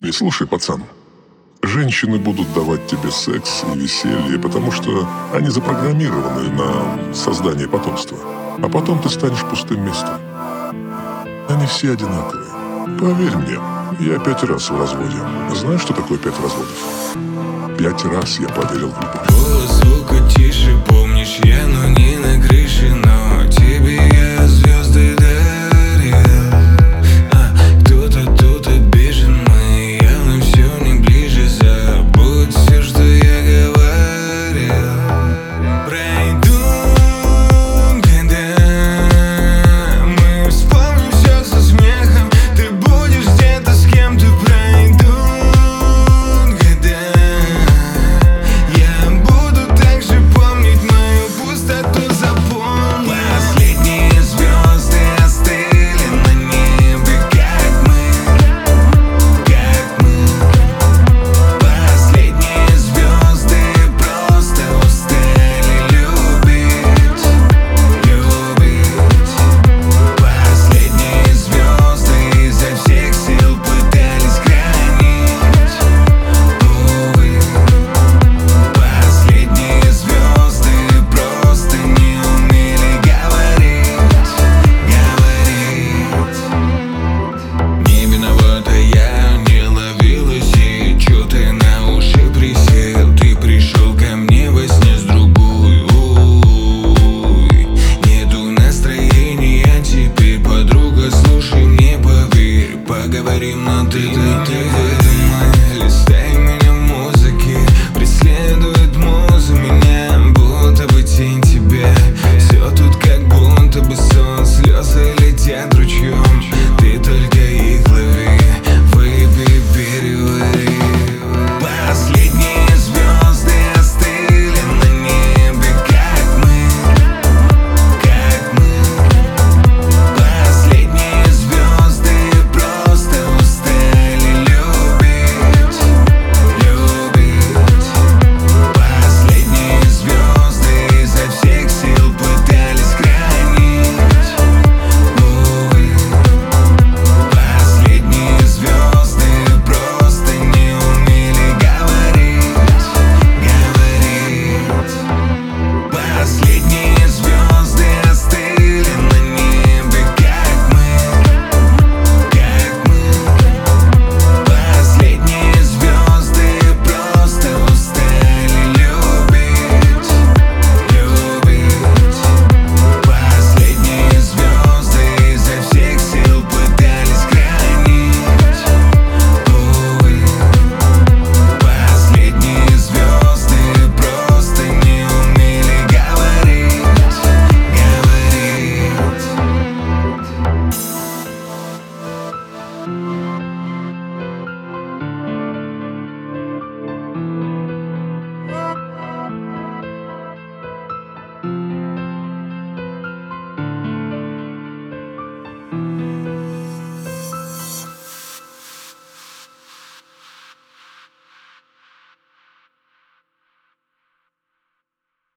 И слушай, пацан, женщины будут давать тебе секс и веселье, потому что они запрограммированы на создание потомства. А потом ты станешь пустым местом. Они все одинаковые. Поверь мне, я 5 раз в разводе. Знаешь, что такое 5 разводов? 5 раз я поверил в любовь. Голос звука тише, помнишь, я, но не на крыше, но